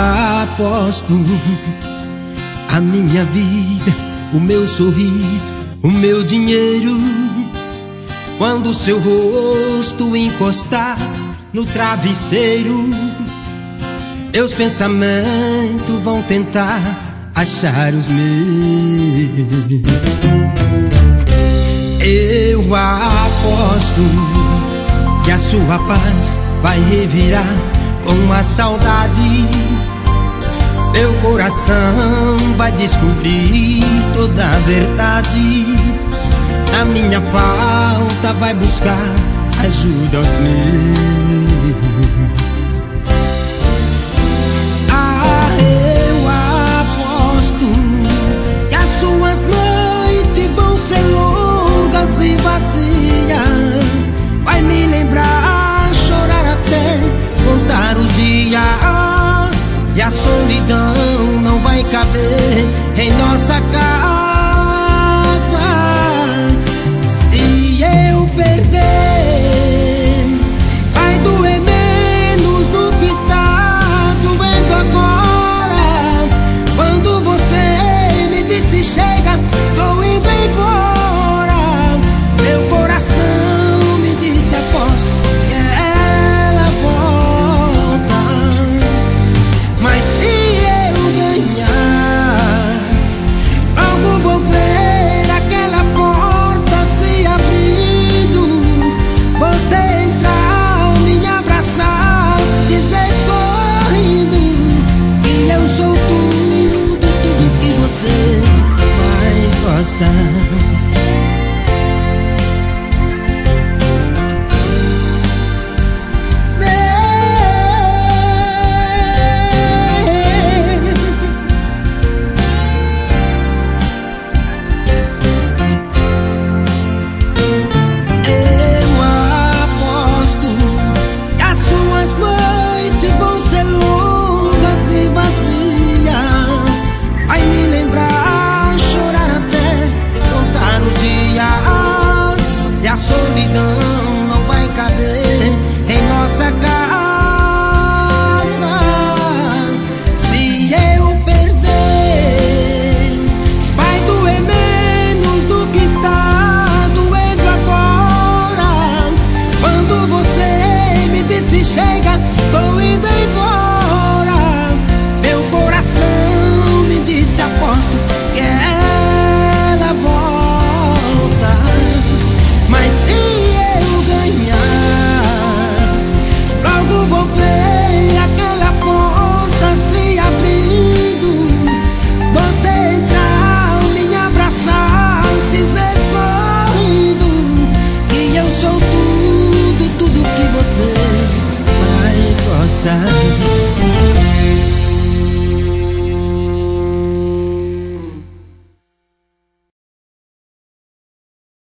aposto a minha vida, o meu sorriso, o meu dinheiro, quando seu rosto encostar no travesseiro, seus pensamentos vão tentar achar os meus. Eu aposto que a sua paz vai revirar com a saudade. Seu coração vai descobrir toda a verdade. Na minha falta vai buscar ajuda aos meus. Eu aposto que as suas noites vão ser longas e vazias. Vai me lembrar, chorar até contar os dias. E a solidão não vai caber em nossa casa. Se eu perder, vai doer menos do que está doendo agora. Quando você me disse chega, tô indo embora, meu coração me disse aposto que ela volta. Mas se eu ganhar, logo vou ver aquela porta se abrindo. Você entrar, me abraçar, dizer sorrindo que eu sou tudo, tudo que você mais gosta. A solidão não vai caber em nossa casa. Se eu perder, vai doer menos do que está doendo agora. Quando você me disse chega, tô indo embora, meu coração me disse aposto que ela volta. Mas se eu ganhar, logo vou ver aquela porta se abrindo. Você entrar, me abraçar, dizer sorrindo que eu sou tudo, tudo que você mais gosta.